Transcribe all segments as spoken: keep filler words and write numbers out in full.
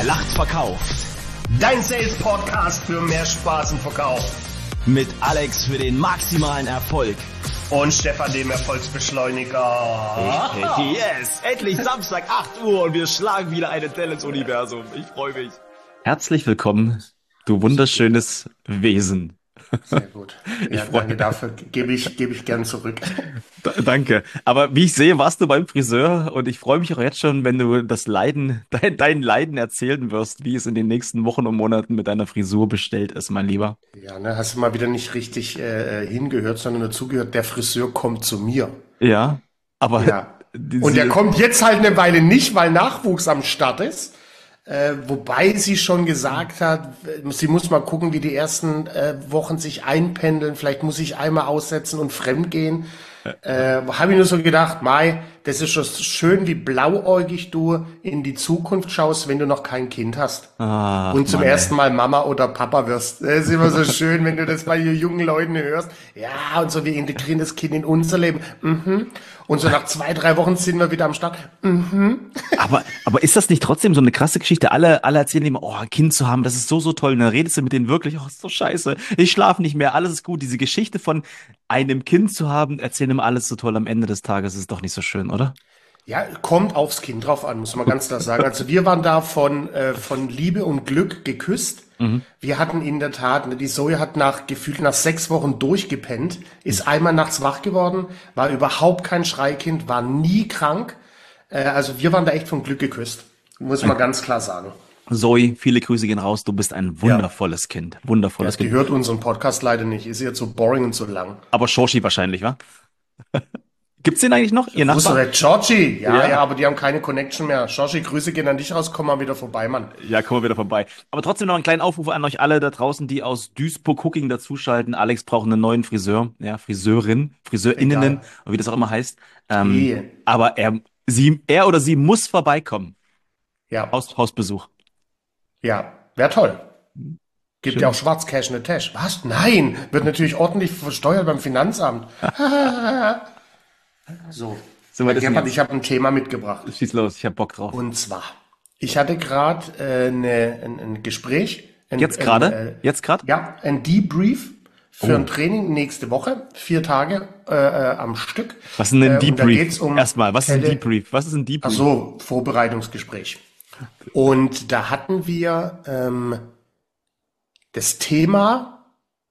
lacht verkauft. Dein Sales-Podcast für mehr Spaß im Verkauf. Mit Alex für den maximalen Erfolg. Und Stefan, dem Erfolgsbeschleuniger. Yes, endlich Samstag acht Uhr und wir schlagen wieder eine Delle ins Universum. Ich freue mich. Herzlich willkommen, du wunderschönes Wesen. Sehr gut. Ja, ich danke dafür. Gebe ich, gebe ich gern zurück. D- danke. Aber wie ich sehe, warst du beim Friseur und ich freue mich auch jetzt schon, wenn du das Leiden, dein, dein Leiden erzählen wirst, wie es in den nächsten Wochen und Monaten mit deiner Frisur bestellt ist, mein Lieber. Ja, ne, hast du mal wieder nicht richtig äh, hingehört, sondern nur zugehört, der Friseur kommt zu mir. Ja, aber Ja. diese, Und der kommt jetzt halt eine Weile nicht, weil Nachwuchs am Start ist. Äh, wobei sie schon gesagt hat, sie muss mal gucken, wie die ersten äh, Wochen sich einpendeln. Vielleicht muss ich einmal aussetzen und fremd gehen. Äh, habe ich nur so gedacht, Mai, das ist schon schön, wie blauäugig du in die Zukunft schaust, wenn du noch kein Kind hast. Ach, Und zum Mann, ey. ersten Mal Mama oder Papa wirst. Das ist immer so schön, wenn du das bei jungen Leuten hörst. Ja, und so, wir integrieren das Kind in unser Leben. Mhm. Und so nach zwei, drei Wochen sind wir wieder am Start. Mhm. Aber, aber ist das nicht trotzdem so eine krasse Geschichte? Alle, alle erzählen immer, oh, ein Kind zu haben, das ist so, so toll. Und dann redest du mit denen wirklich, oh, ist so scheiße. Ich schlafe nicht mehr, alles ist gut. Diese Geschichte von einem Kind zu haben, erzählen immer alles so toll. Am Ende des Tages ist es doch nicht so schön, oder? Ja, kommt aufs Kind drauf an, muss man ganz klar sagen. Also wir waren da von, äh, von Liebe und Glück geküsst. Mhm. Wir hatten in der Tat, die Zoe hat nach, gefühlt nach sechs Wochen durchgepennt, ist einmal nachts wach geworden, war überhaupt kein Schreikind, war nie krank. Äh, also wir waren da echt von Glück geküsst, muss man ganz klar sagen. Zoe, viele Grüße gehen raus. Du bist ein wundervolles Kind. Wundervolles Das Kind. gehört unseren Podcast leider nicht, ist ja zu boring und zu lang. Aber Shoshi wahrscheinlich, wa? Gibt's den eigentlich noch? Ihr Wo ist doch Nachbar? der Georgie? Ja, Ja. ja, aber die haben keine Connection mehr. Georgie, Grüße gehen an dich raus, komm mal wieder vorbei, Mann. Ja, kommen wir wieder vorbei. Aber trotzdem noch einen kleinen Aufruf an euch alle da draußen, die aus Duisburg-Cooking dazuschalten. Alex braucht einen neuen Friseur, ja, Friseurin, Friseurinnen, Egal. oder wie das auch immer heißt. Ähm, Ehe. aber er, sie, er oder sie muss vorbeikommen. Ja. Haus, Hausbesuch. Ja, wäre toll. Gibt Schön. ja auch Schwarzcash in der Tasche. Was? Nein, wird natürlich ordentlich versteuert beim Finanzamt. So, So weit Herr ist Gebhardt, jetzt. ich habe ein Thema mitgebracht. Schieß los, ich hab Bock drauf. Und zwar, ich hatte gerade äh, ne, ein, ein Gespräch. Ein, Jetzt ein, gerade? äh, Jetzt gerade? Ja, ein Debrief für Oh. ein Training nächste Woche. Vier Tage äh, äh, am Stück. Was ist denn ein Äh, und da Debrief? geht's um Erstmal, was ist ein Tele- Debrief? Was ist ein Debrief? Ach so, Vorbereitungsgespräch. Und da hatten wir ähm, das Thema,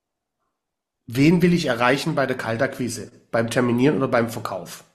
wen will ich erreichen bei der Kaltakquise, beim Terminieren oder beim Verkauf.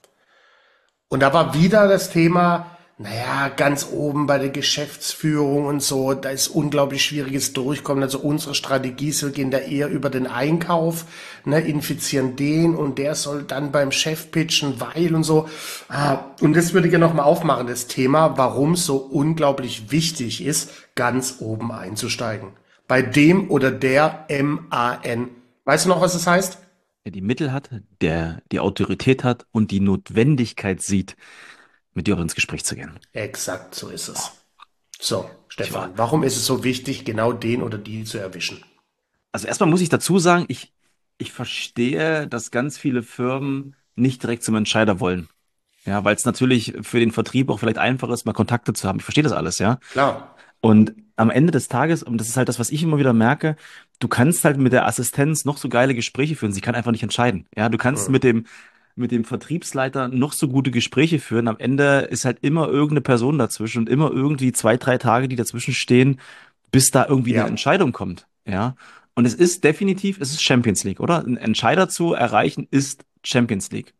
Und da war wieder das Thema, naja, ganz oben bei der Geschäftsführung und so, da ist unglaublich schwieriges Durchkommen. Also unsere Strategie ist, wir gehen da eher über den Einkauf, ne, infizieren den und der soll dann beim Chef pitchen, weil und so. Ah, und das würde ich gerne nochmal aufmachen, das Thema, warum es so unglaublich wichtig ist, ganz oben einzusteigen. Bei dem oder der M A N. Weißt du noch, was das heißt? Der die Mittel hat, der die Autorität hat und die Notwendigkeit sieht, mit dir auch ins Gespräch zu gehen. Exakt, so ist es. So, Stefan, warum ist es so wichtig, genau den oder die zu erwischen? Also erstmal muss ich dazu sagen, ich, ich verstehe, dass ganz viele Firmen nicht direkt zum Entscheider wollen. Ja, weil es natürlich für den Vertrieb auch vielleicht einfacher ist, mal Kontakte zu haben. Ich verstehe das alles, ja. Klar. Und am Ende des Tages, und das ist halt das, was ich immer wieder merke, du kannst halt mit der Assistenz noch so geile Gespräche führen. Sie kann einfach nicht entscheiden. Ja, du kannst Mhm. mit dem, mit dem Vertriebsleiter noch so gute Gespräche führen. Am Ende ist halt immer irgendeine Person dazwischen und immer irgendwie zwei, drei Tage, die dazwischen stehen, bis da irgendwie Ja. eine Entscheidung kommt. Ja. Und es ist definitiv, es ist Champions League, oder? Einen Entscheider zu erreichen ist Champions League.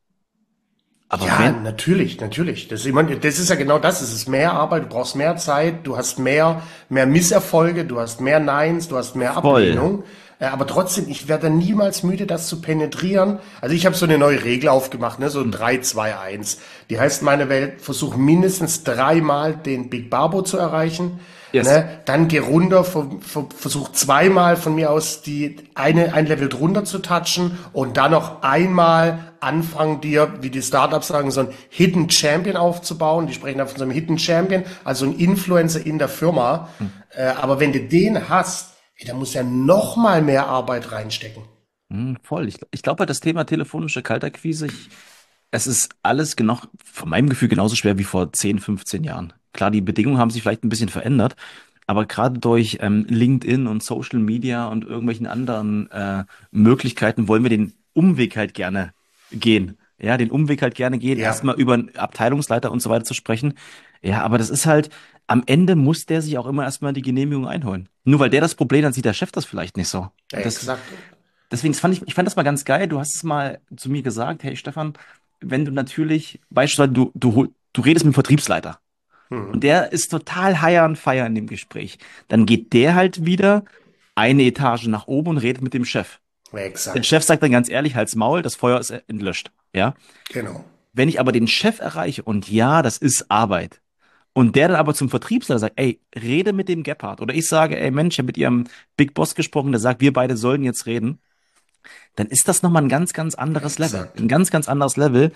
Aber Ja, wenn, natürlich, natürlich. Das ist, ich meine, das ist ja genau das. Es ist mehr Arbeit, du brauchst mehr Zeit, du hast mehr, mehr Misserfolge, du hast mehr Neins, du hast mehr Voll. Ablehnung. Äh, Aber trotzdem, ich werde niemals müde, das zu penetrieren. Also ich habe so eine neue Regel aufgemacht, ne, so drei, zwei, eins. Die heißt, meine Welt, versuch mindestens dreimal den Big Barbo zu erreichen. Yes. Ne? Dann geh runter, ver, ver, versuch zweimal von mir aus die eine ein Level drunter zu touchen und dann noch einmal anfangen dir, wie die Startups sagen, so ein Hidden Champion aufzubauen. Die sprechen da von so einem Hidden Champion, also ein Influencer in der Firma. Hm. Äh, aber wenn du den hast, ey, da muss ja noch mal mehr Arbeit reinstecken. Hm, voll. Ich, ich glaube halt, das Thema telefonische Kaltakquise, ich, es ist alles genau, von meinem Gefühl genauso schwer wie vor zehn, fünfzehn Jahren. Klar, die Bedingungen haben sich vielleicht ein bisschen verändert, aber gerade durch ähm, LinkedIn und Social Media und irgendwelchen anderen äh, Möglichkeiten wollen wir den Umweg halt gerne gehen. Ja, den Umweg halt gerne gehen, Ja, erstmal über einen Abteilungsleiter und so weiter zu sprechen. Ja, aber das ist halt, am Ende muss der sich auch immer erstmal die Genehmigung einholen. Nur weil der das Problem hat, sieht der Chef das vielleicht nicht so. Und das, exakt. deswegen das fand ich, ich fand das mal ganz geil. Du hast es mal zu mir gesagt, hey Stefan, wenn du natürlich, beispielsweise du, du, hol- du redest mit dem Vertriebsleiter und Mhm. der ist total high on fire in dem Gespräch, dann geht der halt wieder eine Etage nach oben und redet mit dem Chef. Der Exakt. Chef sagt dann ganz ehrlich, halt's Maul, das Feuer ist entlöscht. Ja. Genau. Wenn ich aber den Chef erreiche und ja, das ist Arbeit, und der dann aber zum Vertriebsleiter sagt, ey, rede mit dem Gebhardt. Oder ich sage, ey Mensch, ich habe mit ihrem Big Boss gesprochen, der sagt, wir beide sollen jetzt reden. Dann ist das nochmal ein ganz, ganz anderes Level. Exakt. Ein ganz, ganz anderes Level.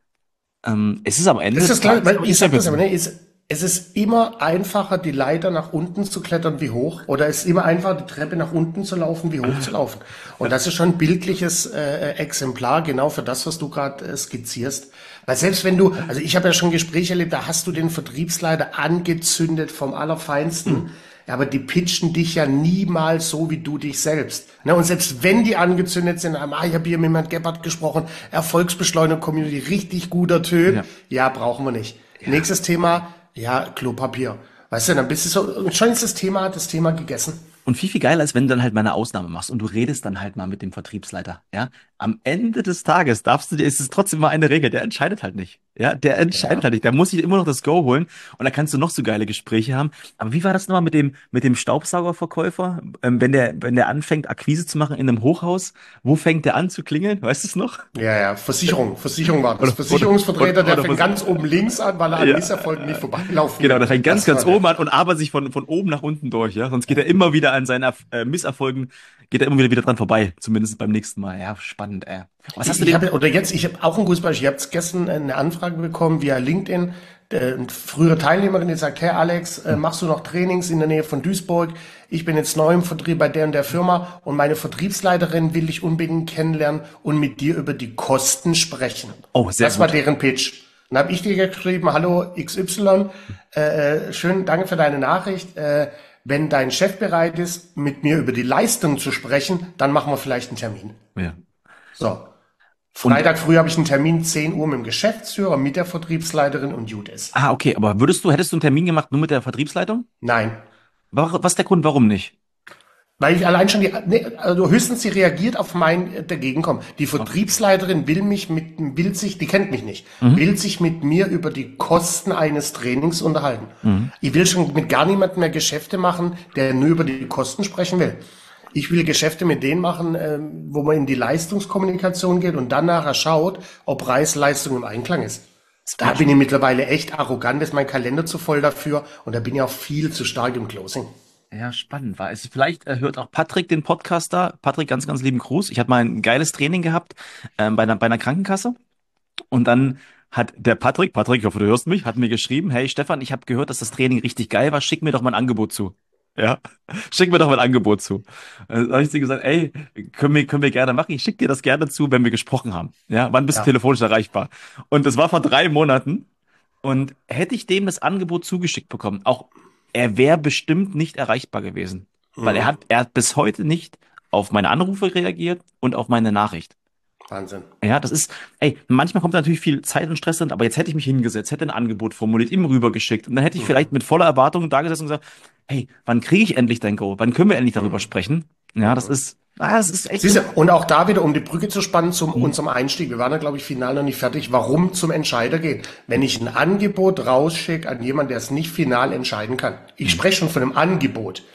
Ähm, es ist am Ende Das des ist klar, Tages weil aber ich nicht der sag das aber, Business. ne, ist, es ist immer einfacher, die Leiter nach unten zu klettern wie hoch, oder es ist immer einfacher, die Treppe nach unten zu laufen wie hoch zu laufen. Und das ist schon ein bildliches äh, Exemplar genau für das, was du gerade äh, skizzierst. Weil selbst wenn du, also ich habe ja schon Gespräche erlebt, da hast du den Vertriebsleiter angezündet vom Allerfeinsten, aber die pitchen dich ja niemals so wie du dich selbst. Ne? Und selbst wenn die angezündet sind, ah, ich habe hier mit Herrn Gebhardt gesprochen, Erfolgsbeschleunigung Community, richtig guter Typ, Ja. ja, brauchen wir nicht. Ja. Nächstes Thema, ja, Klopapier. Weißt du, dann bist du so, und schon ist das Thema, das Thema gegessen. Und viel, viel geiler ist, wenn du dann halt mal eine Ausnahme machst und du redest dann halt mal mit dem Vertriebsleiter. Ja, am Ende des Tages darfst du dir, ist es trotzdem mal eine Regel, der entscheidet halt nicht. Ja, der entscheidet Ja. halt nicht. Der muss sich immer noch das Go holen und da kannst du noch so geile Gespräche haben. Aber wie war das nochmal mit dem, mit dem Staubsaugerverkäufer? Ähm, wenn der, wenn der anfängt, Akquise zu machen in einem Hochhaus, wo fängt der an zu klingeln? Weißt du es noch? Ja, ja, Versicherung, Versicherung war das. Oder, oder, oder, Versicherungsvertreter, der oder fängt was? ganz oben links an, weil er an Ja. Misserfolgen nicht vorbeilaufen Genau, will. der fängt ganz, Das war ganz der. oben an und arbeitet sich von, von oben nach unten durch, ja. Sonst geht er immer wieder an seinen Erf- äh, Misserfolgen, geht er immer wieder, wieder dran vorbei. Zumindest beim nächsten Mal. Ja, spannend, ey. Was hast Ich, du ich denn? habe, oder jetzt, ich habe auch ein gutes Beispiel. Ich habe gestern eine Anfrage bekommen via LinkedIn. Äh, Eine frühere Teilnehmerin, die sagt, hey Alex, äh, machst du noch Trainings in der Nähe von Duisburg? Ich bin jetzt neu im Vertrieb bei der und der Firma und meine Vertriebsleiterin will ich unbedingt kennenlernen und mit dir über die Kosten sprechen. Oh, sehr Das war gut. deren Pitch. Dann habe ich dir geschrieben, hallo X Y, äh, äh, schön, danke für deine Nachricht. Äh, wenn dein Chef bereit ist, mit mir über die Leistung zu sprechen, dann machen wir vielleicht einen Termin. Ja. So. Und, Freitag früh habe ich einen Termin, zehn Uhr mit dem Geschäftsführer, mit der Vertriebsleiterin und gut ist. ah, okay, aber würdest du, hättest du einen Termin gemacht nur mit der Vertriebsleitung? Nein. Wa- Was ist der Grund, warum nicht? Weil ich allein schon die, nee, also höchstens sie reagiert auf mein äh, Dagegenkommen. Die Vertriebsleiterin will mich mit, will sich, die kennt mich nicht, Mhm. will sich mit mir über die Kosten eines Trainings unterhalten. Mhm. Ich will schon mit gar niemandem mehr Geschäfte machen, der nur über die Kosten sprechen will. Ich will Geschäfte mit denen machen, ähm, wo man in die Leistungskommunikation geht und dann nachher schaut, ob Preis-Leistung im Einklang ist. Da bin ich mittlerweile echt arrogant, ist mein Kalender zu voll dafür und da bin ich auch viel zu stark im Closing. Ja, spannend war es. Vielleicht äh, hört auch Patrick den Podcast da. Patrick, ganz, ganz lieben Gruß. Ich hatte mal ein geiles Training gehabt ähm, bei einer, bei einer Krankenkasse. Und dann hat der Patrick, Patrick, ich hoffe, du hörst mich, hat mir geschrieben, hey Stefan, ich habe gehört, dass das Training richtig geil war, schick mir doch mal ein Angebot zu. Ja, schick mir doch mal ein Angebot zu. Dann habe ich dir gesagt, ey, können wir, können wir gerne machen. Ich schicke dir das gerne zu, wenn wir gesprochen haben. Ja, wann bist du Ja. telefonisch erreichbar? Und das war vor drei Monaten. Und hätte ich dem das Angebot zugeschickt bekommen, auch er wäre bestimmt nicht erreichbar gewesen. Weil er Mhm. hat, er hat bis heute nicht auf meine Anrufe reagiert und auf meine Nachricht. Wahnsinn. Ja, das ist, ey, manchmal kommt da natürlich viel Zeit und Stress drin, aber jetzt hätte ich mich hingesetzt, hätte ein Angebot formuliert, ihm rübergeschickt und dann hätte ich vielleicht Mhm. mit voller Erwartung da gesessen und gesagt, hey, wann kriege ich endlich dein Go? Wann können wir endlich darüber Mhm. sprechen? Ja, das ist, ah, das ist echt Siehst du, so. und auch da wieder, um die Brücke zu spannen zum Hm, unserem Einstieg. Wir waren ja, glaube ich, final noch nicht fertig. Warum zum Entscheider gehen? Wenn ich ein Angebot rausschicke an jemanden, der es nicht final entscheiden kann. Ich hm, spreche schon von einem Angebot.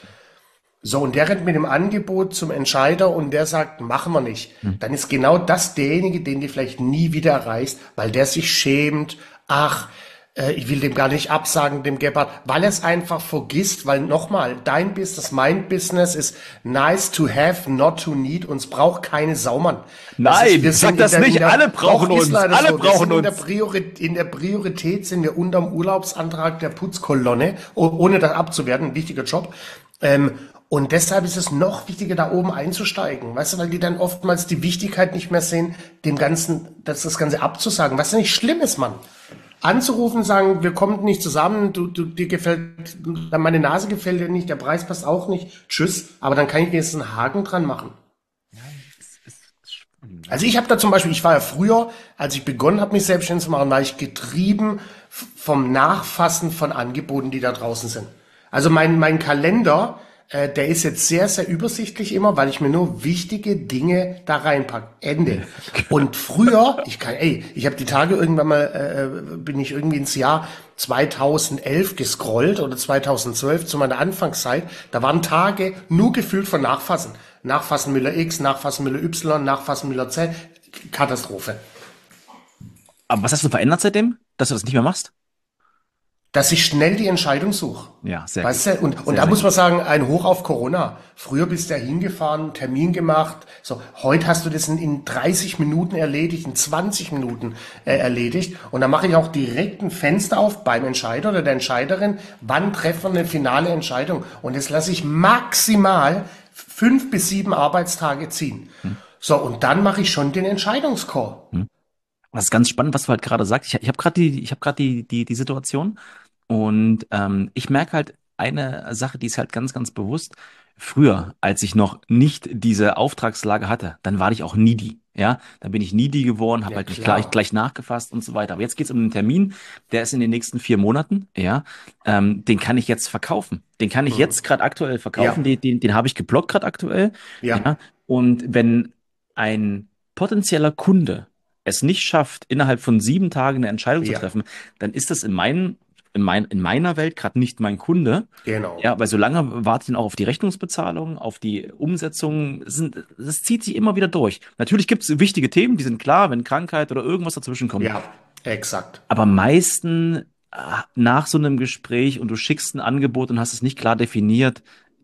So, und der rennt mit dem Angebot zum Entscheider und der sagt, machen wir nicht. hm. Dann ist genau das derjenige, den du vielleicht nie wieder erreichst, weil der sich schämt. Ach, äh, ich will dem gar nicht absagen, dem Gebhardt, weil er es einfach vergisst, weil nochmal, dein Business, mein Business ist nice to have, not to need. Uns braucht keine Saumann. Das ist, wir Nein, sag sind in das der, in nicht. der, Alle brauchen doch, ist uns. leider Alle so. Wir brauchen sind in der uns. Priorität, in der Priorität sind wir unterm Urlaubsantrag der Putzkolonne, oh- ohne das abzuwerten, ein wichtiger Job. Ähm, und deshalb ist es noch wichtiger, da oben einzusteigen. Weißt du, weil die dann oftmals die Wichtigkeit nicht mehr sehen, dem Ganzen, das, das Ganze abzusagen. Was ja nicht schlimm ist, Mann. Anzurufen, sagen, wir kommen nicht zusammen, du, du, dir gefällt, meine Nase gefällt dir nicht, der Preis passt auch nicht, tschüss, aber dann kann ich jetzt einen Haken dran machen. Ja, es ist spannend. Also ich habe da zum Beispiel, ich war ja früher, als ich begonnen habe, mich selbstständig zu machen, war ich getrieben f- vom Nachfassen von Angeboten, die da draußen sind. Also mein, mein Kalender, äh, der ist jetzt sehr, sehr übersichtlich immer, weil ich mir nur wichtige Dinge da reinpacke. Ende. Und früher, ich kann, ey, ich habe die Tage irgendwann mal, äh, bin ich irgendwie ins Jahr zweitausendelf gescrollt oder zweitausendzwölf zu meiner Anfangszeit. Da waren Tage nur gefüllt von Nachfassen. Nachfassen Müller X, Nachfassen Müller Y, Nachfassen Müller Z. Katastrophe. Aber was hast du verändert seitdem, dass du das nicht mehr machst? Dass ich schnell die Entscheidung suche. Ja, sehr Weißt gut. du, und, und Sehr, da sehr muss man gut. sagen, ein Hoch auf Corona. Früher bist du ja hingefahren, Termin gemacht. So, heute hast du das in, in dreißig Minuten erledigt, in zwanzig Minuten äh, erledigt. Und dann mache ich auch direkt ein Fenster auf beim Entscheider oder der Entscheiderin. Wann treffen wir eine finale Entscheidung? Und das lasse ich maximal fünf bis sieben Arbeitstage ziehen. Hm. So, und dann mache ich schon den Entscheidungscall. Hm. Das ist ganz spannend, was du halt gerade sagst. Ich, ich habe gerade die, ich habe gerade die, die, die Situation und ähm, ich merke halt eine Sache, die ist halt ganz, ganz bewusst. Früher, als ich noch nicht diese Auftragslage hatte, dann war ich auch needy. Ja, dann bin ich needy geworden, habe Ja, halt nicht gleich, klar. gleich nachgefasst und so weiter. Aber jetzt geht's um einen Termin, der ist in den nächsten vier Monaten. Ja, ähm, den kann ich jetzt verkaufen. Den kann ich Mhm. jetzt gerade aktuell verkaufen. Ja, Den, den, den habe ich geblockt gerade aktuell. ja, Ja, und wenn ein potenzieller Kunde es nicht schafft, innerhalb von sieben Tagen eine Entscheidung zu ja, treffen, dann ist das in meinen, in mein, in meiner Welt gerade nicht mein Kunde. genau. Ja, weil solange warte ich dann auch auf die Rechnungsbezahlung, auf die Umsetzung. Es sind, das zieht sich immer wieder durch. Natürlich gibt es wichtige Themen, die sind klar, wenn Krankheit oder irgendwas dazwischen kommt. Ja, exakt. Aber meisten äh, nach so einem Gespräch und du schickst ein Angebot und hast es nicht klar definiert,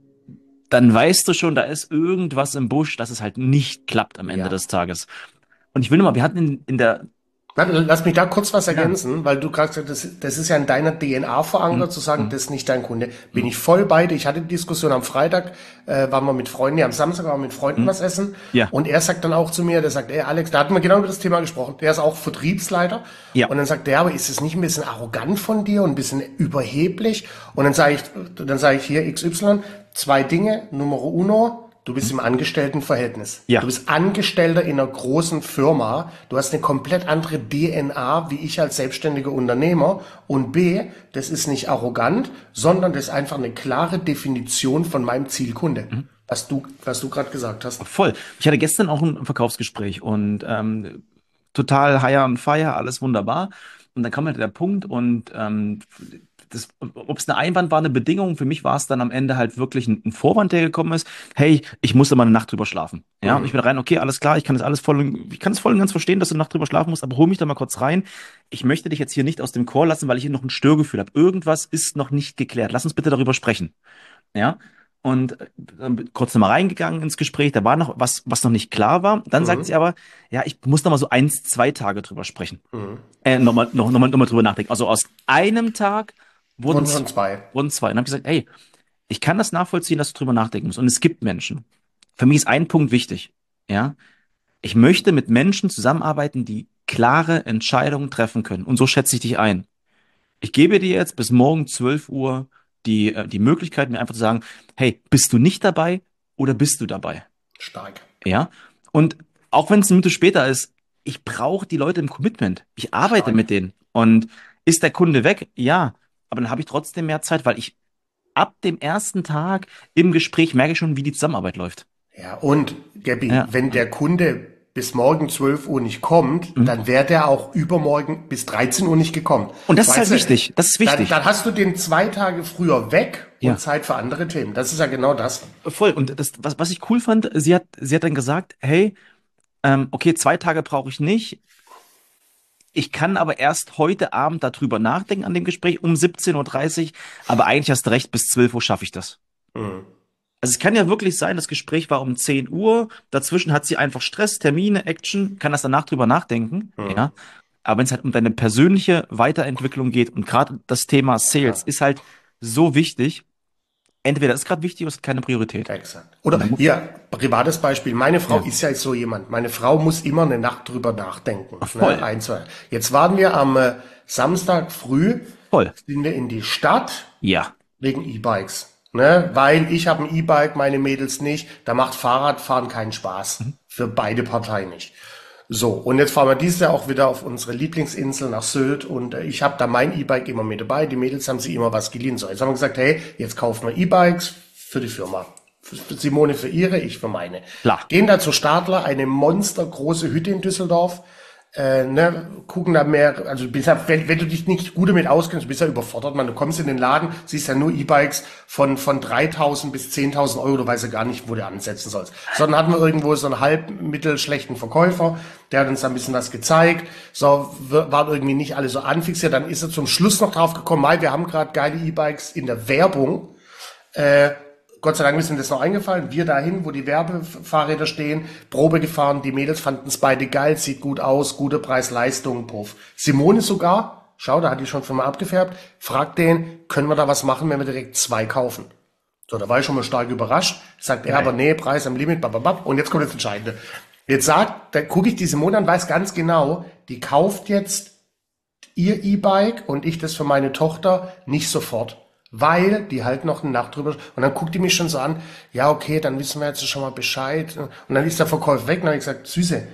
dann weißt du schon, da ist irgendwas im Busch, dass es halt nicht klappt am Ende Ja. des Tages. Und ich will nur mal, wir hatten in, in der, Warte, lass mich da kurz was ja, ergänzen, weil du gerade gesagt hast, das, das ist ja in deiner D N A hm, verankert, zu sagen, hm, das ist nicht dein Kunde. Bin hm, ich voll bei dir. Ich hatte die Diskussion am Freitag, äh, waren wir mit Freunden, nee, am Samstag waren wir mit Freunden hm, was essen. ja, Und er sagt dann auch zu mir, der sagt, ey Alex, da hatten wir genau über das Thema gesprochen. Der ist auch Vertriebsleiter. ja, Und dann sagt er, aber ist es nicht ein bisschen arrogant von dir und ein bisschen überheblich? Und dann sage ich, dann sage ich hier X Y, zwei Dinge. Numero uno, du bist hm, im Angestelltenverhältnis. Du ja, bist Angestellter in einer großen Firma. Du hast eine komplett andere D N A wie ich als selbstständiger Unternehmer. Und B, das ist nicht arrogant, sondern das ist einfach eine klare Definition von meinem Zielkunde. hm, Was du, was du gerade gesagt hast. voll. Ich hatte gestern auch ein Verkaufsgespräch und ähm, total high on fire, alles wunderbar. Und dann kam halt der Punkt und ähm, das, ob es eine Einwand war, eine Bedingung, für mich war es dann am Ende halt wirklich ein, ein Vorwand, der gekommen ist. Hey, ich musste mal eine Nacht drüber schlafen. Ja, und ich Mhm. bin rein, okay, alles klar, ich kann das alles voll, und- ich kann es voll und ganz verstehen, dass du eine Nacht drüber schlafen musst, aber hol mich da mal kurz rein. Ich möchte dich jetzt hier nicht aus dem Call lassen, weil ich hier noch ein Störgefühl habe. Irgendwas ist noch nicht geklärt. Lass uns bitte darüber sprechen. Ja. Und äh, dann kurz nochmal reingegangen ins Gespräch, da war noch was, was noch nicht klar war. Dann sagt sie Mhm. aber, ja, ich muss noch mal so eins, zwei Tage drüber sprechen. Mhm. Äh, nochmal, noch, noch mal, noch mal drüber nachdenken. Also aus einem Tag wurden, Wurden z- schon zwei. wurden zwei. Und dann habe ich gesagt, hey, ich kann das nachvollziehen, dass du drüber nachdenken musst. Und es gibt Menschen. Für mich ist ein Punkt wichtig. Ja, ich möchte mit Menschen zusammenarbeiten, die klare Entscheidungen treffen können. Und so schätze ich dich ein. Ich gebe dir jetzt bis morgen zwölf Uhr die, äh, die Möglichkeit, mir einfach zu sagen, hey, bist du nicht dabei oder bist du dabei? Stark. Ja. Und auch wenn es eine Minute später ist, ich brauche die Leute im Commitment. Ich arbeite Stark. mit denen. Und ist der Kunde weg? Ja. Aber dann habe ich trotzdem mehr Zeit, weil ich ab dem ersten Tag im Gespräch merke ich schon, wie die Zusammenarbeit läuft. Ja, und Gabby, Ja. wenn der Kunde bis morgen zwölf Uhr nicht kommt, Mhm. dann wäre der auch übermorgen bis dreizehn Uhr nicht gekommen. Und das ist halt Weißt du, wichtig. Das ist dann, wichtig. dann hast du den zwei Tage früher weg Ja. und Zeit für andere Themen. Das ist ja genau das. Voll. Und das, was, was ich cool fand, sie hat, sie hat dann gesagt, hey, ähm, okay, zwei Tage brauche ich nicht. Ich kann aber erst heute Abend darüber nachdenken an dem Gespräch um siebzehn Uhr dreißig, aber eigentlich hast du recht, bis zwölf Uhr schaffe ich das. Mhm. Also es kann ja wirklich sein, das Gespräch war um zehn Uhr, dazwischen hat sie einfach Stress, Termine, Action, kann das danach drüber nachdenken, Mhm. ja. Aber wenn es halt um deine persönliche Weiterentwicklung geht und gerade das Thema Sales Klar. ist halt so wichtig, entweder ist gerade wichtig oder ist keine Priorität. Exakt. Oder Und dann muss, hier, privates Beispiel. Meine Frau ja, ist ja so jemand. Meine Frau muss immer eine Nacht drüber nachdenken. Ne? voll, Ein, zwei. Jetzt waren wir am äh, Samstag früh, voll. sind wir in die Stadt Ja. wegen E-Bikes. Ne? Weil ich habe ein E-Bike, meine Mädels nicht. Da macht Fahrradfahren keinen Spaß. Mhm. Für beide Parteien nicht. So, und jetzt fahren wir dieses Jahr auch wieder auf unsere Lieblingsinsel nach Sylt und äh, ich habe da mein E-Bike immer mit dabei. Die Mädels haben sich immer was geliehen. So, jetzt haben wir gesagt, hey, jetzt kaufen wir E-Bikes für die Firma. Für Simone für ihre, ich für meine. Klar. Gehen da zu Stadler, eine monstergroße Hütte in Düsseldorf. Äh, ne, gucken da mehr, also bist ja, wenn, wenn du dich nicht gut damit auskennst, bist ja überfordert, man. Du kommst in den Laden, siehst ja nur E-Bikes von, von dreitausend bis zehntausend Euro, du weißt ja gar nicht, wo du ansetzen sollst. Sondern hatten wir irgendwo so einen halb mittelschlechten Verkäufer, der hat uns da ein bisschen was gezeigt, so, war irgendwie nicht alle so anfixiert, dann ist er zum Schluss noch drauf gekommen, Mai, wir haben gerade geile E-Bikes in der Werbung, äh, Gott sei Dank ist mir das noch eingefallen. Wir dahin, wo die Werbefahrräder stehen, Probe gefahren, die Mädels fanden es beide geil, sieht gut aus, gute Preis-Leistung, puff. Simone sogar, schau, da hat die schon von mal abgefärbt, fragt den, können wir da was machen, wenn wir direkt zwei kaufen? So, da war ich schon mal stark überrascht. Sagt er aber, nee, Preis am Limit, bababab. Und jetzt kommt das Entscheidende. Jetzt sagt, da gucke ich die Simone an, weiß ganz genau, die kauft jetzt ihr E-Bike und ich das für meine Tochter nicht sofort. Weil die halt noch eine Nacht drüber, und dann guckt die mich schon so an, ja, okay, dann wissen wir jetzt schon mal Bescheid. Und dann ist der Verkäufer weg, und dann habe ich gesagt, Süße,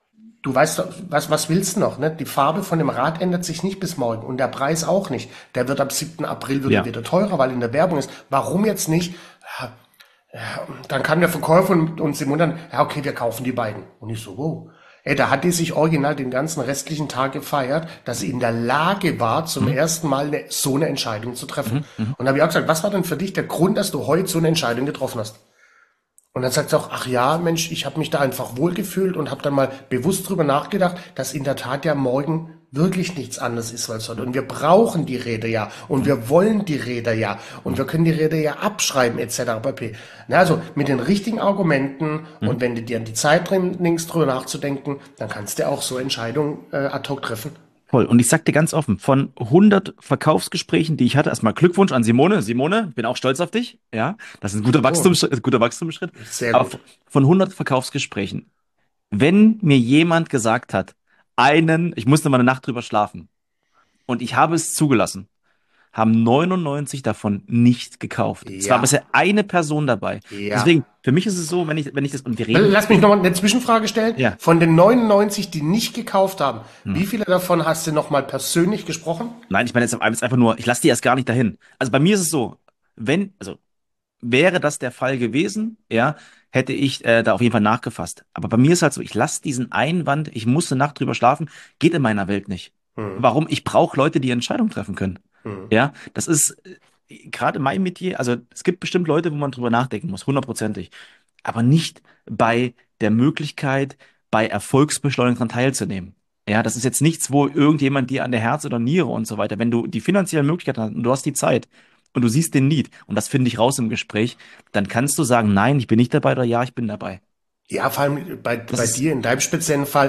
du weißt doch, was, was willst du noch, ne? Die Farbe von dem Rad ändert sich nicht bis morgen und der Preis auch nicht. Der wird ab siebten April wieder, Ja. wieder teurer, weil in der Werbung ist. Warum jetzt nicht? Ja, ja, dann kam der Verkäufer und, und Simon dann, ja, okay, wir kaufen die beiden. Und ich so, wow. Ey, da hat die sich original den ganzen restlichen Tag gefeiert, dass sie in der Lage war, zum Mhm. ersten Mal eine, so eine Entscheidung zu treffen. Mhm. Mhm. Und da habe ich auch gesagt, was war denn für dich der Grund, dass du heute so eine Entscheidung getroffen hast? Und dann sagt sie auch, ach ja, Mensch, ich habe mich da einfach wohlgefühlt und habe dann mal bewusst drüber nachgedacht, dass in der Tat ja morgen wirklich nichts anderes ist als heute. Und wir brauchen die Räder ja und wir wollen die Räder ja und wir können die Räder ja abschreiben et cetera pp. Na, also mit den richtigen Argumenten und wenn du dir an die Zeit nimmst, drüber nachzudenken, dann kannst du auch so Entscheidungen äh, ad hoc treffen. Voll. Und ich sag dir ganz offen, von hundert Verkaufsgesprächen, die ich hatte, erstmal Glückwunsch an Simone. Simone, bin auch stolz auf dich. Ja, das ist ein guter Oh, Wachstumsschritt, ein guter Wachstumsschritt. sehr Aber gut. von hundert Verkaufsgesprächen, wenn mir jemand gesagt hat, einen, ich musste mal eine Nacht drüber schlafen und ich habe es zugelassen, haben neunundneunzig davon nicht gekauft. Es war Ja, bisher eine Person dabei. ja. Deswegen, für mich ist es so, wenn ich, wenn ich das, und wir reden, Lass mich noch mal eine Zwischenfrage stellen. ja, Von den neunundneunzig, die nicht gekauft haben, hm. wie viele davon hast du noch mal persönlich gesprochen? Nein, ich meine jetzt jetzt einfach nur, ich lasse die erst gar nicht dahin. Also bei mir ist es so, wenn, also wäre das der Fall gewesen, ja, hätte ich äh, da auf jeden Fall nachgefasst. Aber bei mir ist halt so, ich lasse diesen Einwand, ich musste Nacht drüber schlafen, geht in meiner Welt nicht. Hm, Warum? Ich brauche Leute, die Entscheidungen treffen können. hm. Ja, das ist äh, gerade mein Metier, also es gibt bestimmt Leute, wo man drüber nachdenken muss, hundertprozentig. Aber nicht bei der Möglichkeit, bei Erfolgsbeschleunigern dran teilzunehmen. Ja, das ist jetzt nichts, wo irgendjemand dir an der Herz oder Niere und so weiter, wenn du die finanziellen Möglichkeiten hast und du hast die Zeit und du siehst den Need und das finde ich raus im Gespräch, dann kannst du sagen, nein, ich bin nicht dabei oder ja, ich bin dabei. Ja, vor allem bei, Das bei ist dir in deinem speziellen Fall,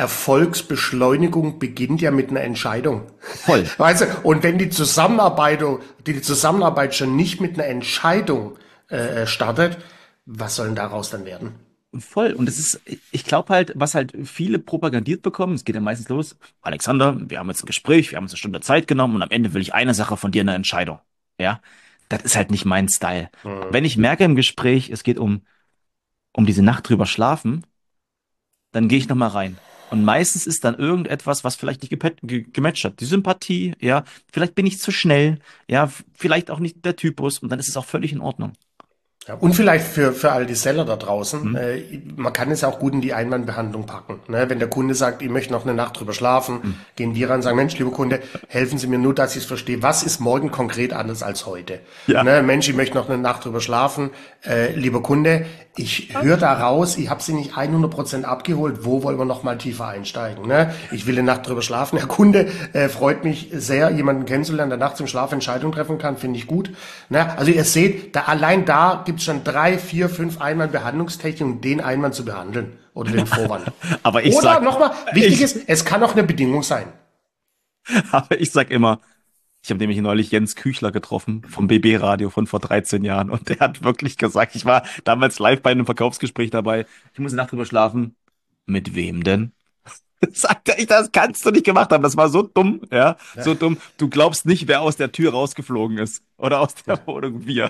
Erfolgsbeschleunigung beginnt ja mit einer Entscheidung. voll. Weißt du, und wenn die Zusammenarbeit, die Zusammenarbeit schon nicht mit einer Entscheidung äh, startet, was soll denn daraus dann werden? Voll. Und es ist, ich glaube halt, was halt viele propagandiert bekommen, es geht ja meistens los, Alexander, wir haben jetzt ein Gespräch, wir haben uns eine Stunde Zeit genommen und am Ende will ich eine Sache von dir, eine Entscheidung. Ja, das ist halt nicht mein Style. Hm. Wenn ich merke im Gespräch, es geht um, um diese Nacht drüber schlafen, dann gehe ich nochmal rein. Und meistens ist dann irgendetwas, was vielleicht nicht gepet- ge gematcht hat. Die Sympathie, ja, vielleicht bin ich zu schnell, ja, f- vielleicht auch nicht der Typus und dann ist es auch völlig in Ordnung. Ja, und vielleicht für, für all die Seller da draußen, Hm? äh, man kann es auch gut in die Einwandbehandlung packen. Ne? Wenn der Kunde sagt, ich möchte noch eine Nacht drüber schlafen, Hm. gehen wir ran und sagen, Mensch, lieber Kunde, helfen Sie mir nur, dass ich es verstehe. Was ist morgen konkret anders als heute? Ja. Ne? Mensch, ich möchte noch eine Nacht drüber schlafen. Äh, lieber Kunde, ich höre da raus, ich habe Sie nicht hundert Prozent abgeholt. Wo wollen wir noch mal tiefer einsteigen? Ne? Ich will eine Nacht drüber schlafen. Herr Kunde, äh, freut mich sehr, jemanden kennenzulernen, der nachts im Schlaf Entscheidungen treffen kann, finde ich gut. Ne? Also ihr seht, da allein da gibt es schon drei, vier, fünf Einwandbehandlungstechniken, um den Einwand zu behandeln oder den Vorwand. Aber ich Oder sag, nochmal, wichtig ich, ist, es kann auch eine Bedingung sein. aber ich sag immer, Ich habe nämlich neulich Jens Küchler getroffen vom B B-Radio von vor dreizehn Jahren und der hat wirklich gesagt, ich war damals live bei einem Verkaufsgespräch dabei, ich muss eine Nacht drüber schlafen. Mit wem denn? Sagt er, ich, das kannst du nicht gemacht haben. Das war so dumm, ja, Ja, so dumm. Du glaubst nicht, wer aus der Tür rausgeflogen ist oder aus der ja. Wohnung wir.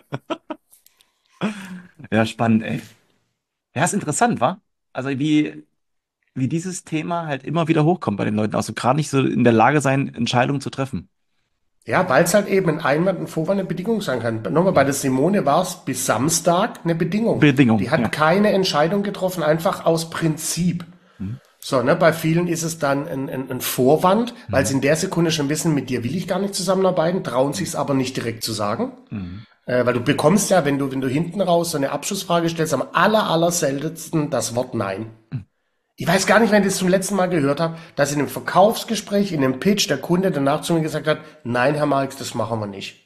Ja, spannend, ey. Ja, ist interessant, wa? Also wie wie dieses Thema halt immer wieder hochkommt bei den Leuten, also gerade nicht so in der Lage sein, Entscheidungen zu treffen. Ja, weil es halt eben ein Einwand, ein Vorwand, eine Bedingung sein kann. Nochmal, bei der Simone war es bis Samstag eine Bedingung. Bedingung, Die hat ja. keine Entscheidung getroffen, einfach aus Prinzip. Mhm. So, ne, bei vielen ist es dann ein, ein, ein Vorwand, weil sie Mhm. in der Sekunde schon wissen, mit dir will ich gar nicht zusammenarbeiten, trauen sich es aber nicht direkt zu sagen. Mhm. Äh, weil du bekommst ja, wenn du, wenn du hinten raus so eine Abschlussfrage stellst, am aller, aller seltensten das Wort Nein. Ich weiß gar nicht, wenn ich das zum letzten Mal gehört habe, dass in einem Verkaufsgespräch, in einem Pitch, der Kunde danach zu mir gesagt hat, nein, Herr Marx, das machen wir nicht.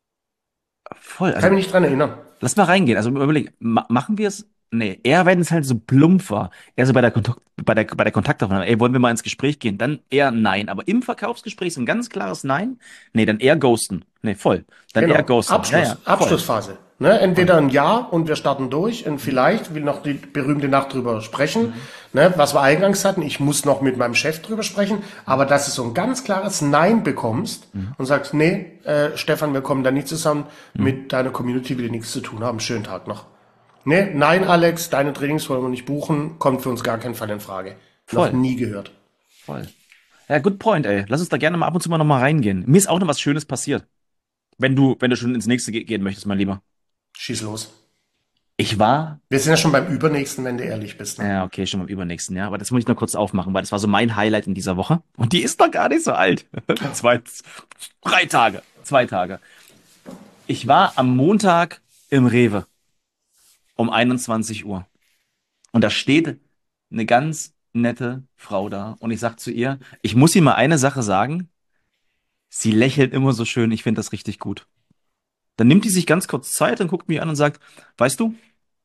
Voll, Kann also mich nicht dran erinnern. lass mal reingehen. Also überleg, ma machen wir es? Nee, eher wenn es halt so plump war. Eher so bei der Kontakt, bei der, bei der Kontaktaufnahme. Ey, wollen wir mal ins Gespräch gehen? Dann eher nein. Aber im Verkaufsgespräch so ein ganz klares Nein. Nee, dann eher ghosten. Nee, voll. Dann eher Genau. ghosten. Ja, ja, Abschluss, voll. Abschlussphase. Ne? Voll. Entweder ein Ja und wir starten durch und vielleicht will noch die berühmte Nacht drüber sprechen, Mhm. ne? Was wir eingangs hatten. Ich muss noch mit meinem Chef drüber sprechen, Mhm. aber dass du so ein ganz klares Nein bekommst Mhm. und sagst, nee, äh, Stefan, wir kommen da nicht zusammen, Mhm. mit deiner Community will ich nichts zu tun haben, schönen Tag noch. Nee, nein, Alex, deine Trainings wollen wir nicht buchen, kommt für uns gar keinen Fall in Frage. Noch Voll. nie gehört. Voll. Ja, good point, ey. Lass uns da gerne mal ab und zu mal noch mal reingehen. Mir ist auch noch was Schönes passiert. Wenn du, wenn du schon ins nächste ge gehen möchtest, mein Lieber. Schieß los. Ich war, Wir sind ja schon beim Übernächsten, wenn du ehrlich bist, ne? ja, okay, schon beim übernächsten Jahr, aber das muss ich noch kurz aufmachen, weil das war so mein Highlight in dieser Woche. Und die ist noch gar nicht so alt. Zwei, drei Tage, zwei Tage. Ich war am Montag im Rewe um einundzwanzig Uhr. Und da steht eine ganz nette Frau da. Und ich sag zu ihr, ich muss ihr mal eine Sache sagen. Sie lächelt immer so schön. Ich finde das richtig gut. Dann nimmt die sich ganz kurz Zeit und guckt mich an und sagt, weißt du,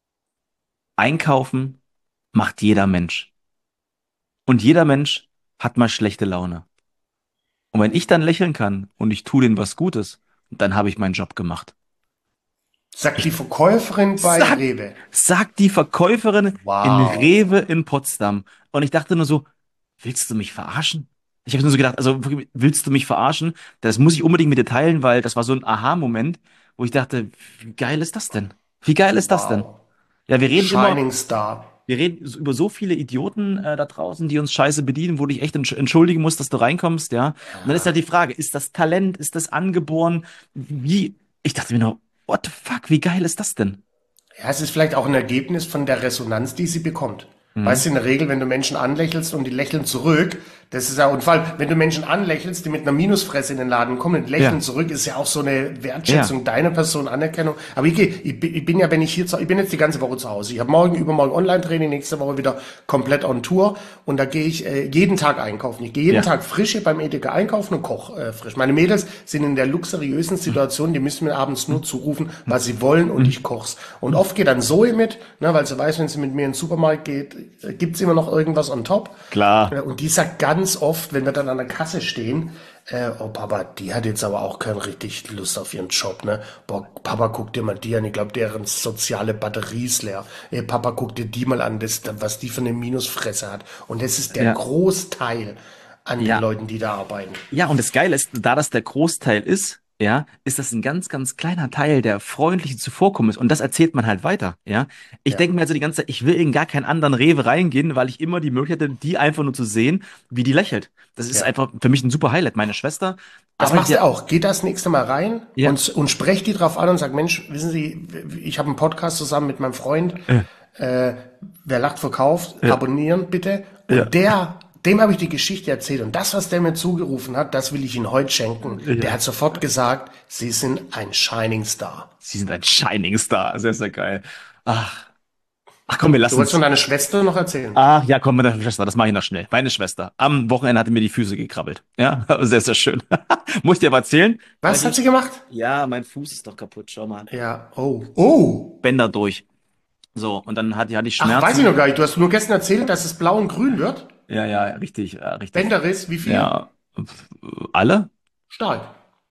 einkaufen macht jeder Mensch. Und jeder Mensch hat mal schlechte Laune. Und wenn ich dann lächeln kann und ich tue denen was Gutes, dann habe ich meinen Job gemacht. Sagt die Verkäuferin bei Sagt, Rewe. sagt die Verkäuferin in Wow. Rewe in Potsdam. Und ich dachte nur so, willst du mich verarschen? Ich habe nur so gedacht, also wirklich, willst du mich verarschen? Das muss ich unbedingt mit dir teilen, weil das war so ein Aha-Moment, wo ich dachte, wie geil ist das denn? Wie geil ist das denn? Wow. Ja, wir reden immer, Shining Star. wir reden so- über so viele Idioten äh, da draußen, die uns scheiße bedienen, wo du dich echt entsch entschuldigen musst, dass du reinkommst, ja. Und dann ist halt die Frage, ist das Talent, ist das angeboren? Wie? Ich dachte mir nur, what the fuck, wie geil ist das denn? Ja, es ist vielleicht auch ein Ergebnis von der Resonanz, die sie bekommt. Mhm. Weißt du, in der Regel, wenn du Menschen anlächelst und die lächeln zurück, das ist ja, und vor allem, wenn du Menschen anlächelst, die mit einer Minusfresse in den Laden kommen und lächeln Ja, zurück, ist ja auch so eine ja, Wertschätzung deiner Person, Anerkennung. Aber ich, geh- ich, bin- ich bin ja, wenn ich hier, zu, ich bin jetzt die ganze Woche zu Hause. Ich habe morgen, übermorgen Online-Training, nächste Woche wieder komplett on Tour und da gehe ich äh, jeden Tag einkaufen. Ich gehe jeden ja, Tag frische beim Edeka einkaufen und koche äh, frisch. Meine Mädels sind in der luxuriösen Situation, die müssen mir abends nur zurufen, was sie wollen und ich koch's. Und oft geht dann Zoe mit, ne, weil sie weiß, wenn sie mit mir in den Supermarkt geht, äh, gibt's immer noch irgendwas on top. klar. Ja, und die sagt ganz oft, wenn wir dann an der Kasse stehen, äh, oh Papa, die hat jetzt aber auch keine richtig Lust auf ihren Job, ne? Boah, Papa, guck dir mal die an, ich glaube, deren soziale Batterie ist leer. Ey, Papa, guck dir die mal an, das, was die für eine Minusfresse hat. Und das ist der Ja, Großteil an den ja. Leuten, die da arbeiten. Ja, und das Geile ist, da das der Großteil ist, ja, ist das ein ganz, ganz kleiner Teil, der freundlich zuvorkommt ist. Und das erzählt man halt weiter, ja. Ich Ja, denke mir also die ganze Zeit, ich will in gar keinen anderen Rewe reingehen, weil ich immer die Möglichkeit hätte, die einfach nur zu sehen, wie die lächelt. Das ist ja. einfach für mich ein super Highlight. Meine Schwester Das arbeitet machst ja, du auch. Geh das nächste Mal rein ja, und, und sprech die drauf an und sag, Mensch, wissen Sie, ich habe einen Podcast zusammen mit meinem Freund, äh, äh, wer lacht, verkauft, ja, abonnieren bitte. ja, Und der, dem habe ich die Geschichte erzählt. Und das, was der mir zugerufen hat, das will ich Ihnen heute schenken. Der ja. hat sofort gesagt, Sie sind ein Shining Star. Sie sind ein Shining Star. Sehr, sehr geil. Ach, ach komm, wir Du lassen wolltest von uns. deiner Schwester noch erzählen. Ach ja, komm, meine Schwester, das mache ich noch schnell. Meine Schwester. Am Wochenende hatte mir die Füße gekrabbelt. Ja, sehr, sehr schön. Muss ich dir aber erzählen, weil Was hat die, sie gemacht? ja, mein Fuß ist doch kaputt. Schau mal. Ja, oh, oh. Bänder durch. So, und dann hat die, hatte ich Ach, weiß ich Schmerzen. noch gar nicht. Du hast nur gestern erzählt, dass es blau und grün wird. Ja, ja, richtig, äh, richtig. Bänderriss, wie viel? Ja, alle? Stark.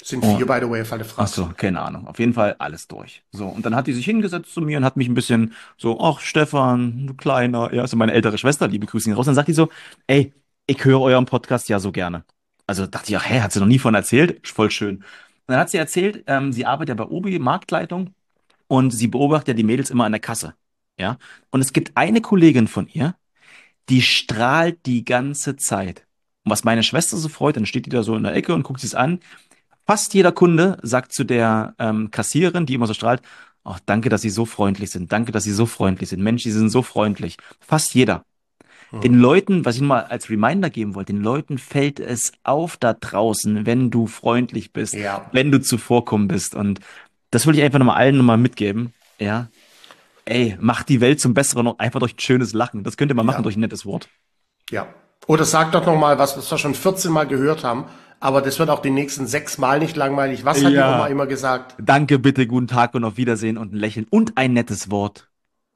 Sind Oh. vier, by the way, falls du Ach fragst. so, keine Ahnung. Auf jeden Fall alles durch. So, und dann hat die sich hingesetzt zu mir und hat mich ein bisschen so, ach Stefan, du Kleiner, ja, also meine ältere Schwester, liebe Grüße ihn raus. Dann sagt die so, ey, ich höre euren Podcast ja so gerne. Also dachte ich, ach, hä, hat sie noch nie von erzählt? Ist voll schön. Und dann hat sie erzählt, ähm, sie arbeitet ja bei Obi, Marktleitung, und sie beobachtet ja die Mädels immer an der Kasse. Ja. Und es gibt eine Kollegin von ihr, die strahlt die ganze Zeit. Und was meine Schwester so freut, dann steht die da so in der Ecke und guckt sich an. Fast jeder Kunde sagt zu der ähm, Kassiererin, die immer so strahlt, ach, danke, dass Sie so freundlich sind. Danke, dass Sie so freundlich sind. Mensch, Sie sind so freundlich. Fast jeder. Den Hm. Leuten, was ich nur mal als Reminder geben wollte, den Leuten fällt es auf da draußen, wenn du freundlich bist, Ja, wenn du zuvorkommen bist. Und das will ich einfach nochmal allen nochmal mitgeben. Ja, ey, macht die Welt zum Besseren und einfach durch ein schönes Lachen. Das könnt ihr mal machen ja, durch ein nettes Wort. ja. Oder sag doch noch mal was, was wir schon vierzehn Mal gehört haben, aber das wird auch die nächsten sechs Mal nicht langweilig. Was hat die Oma Ja. immer gesagt? Danke, bitte, guten Tag und auf Wiedersehen und ein Lächeln und ein nettes Wort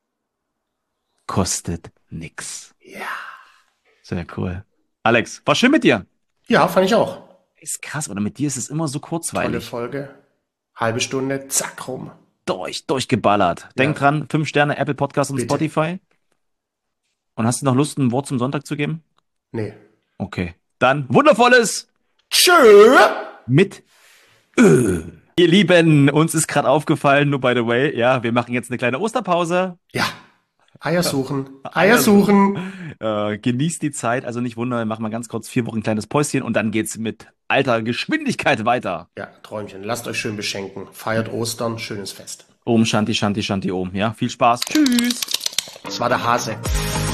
kostet nix. Ja. Sehr cool. Alex, war schön mit dir. Ja, fand ich auch. Ist krass, oder mit dir ist es immer so Tolle kurzweilig. Folge. Halbe Stunde, zack, rum. Durch, durchgeballert. Denk Ja, dran, fünf Sterne, Apple Podcast und bitte. Spotify. Und hast du noch Lust, ein Wort zum Sonntag zu geben? Nee. Okay. Dann wundervolles Tschö! mit Ö. Ihr Lieben, uns ist gerade aufgefallen, nur by the way, ja, wir machen jetzt eine kleine Osterpause. Ja. Eier suchen. Eier Eier suchen. suchen. Äh, genießt die Zeit, also nicht wundern, wir machen mal ganz kurz vier Wochen ein kleines Päuschen und dann geht's mit alter Geschwindigkeit weiter. Ja, Träumchen. Lasst euch schön beschenken. Feiert Ostern. Schönes Fest. Om Shanti Shanti Shanti Om. Ja, viel Spaß. Tschüss. Das war der Hase.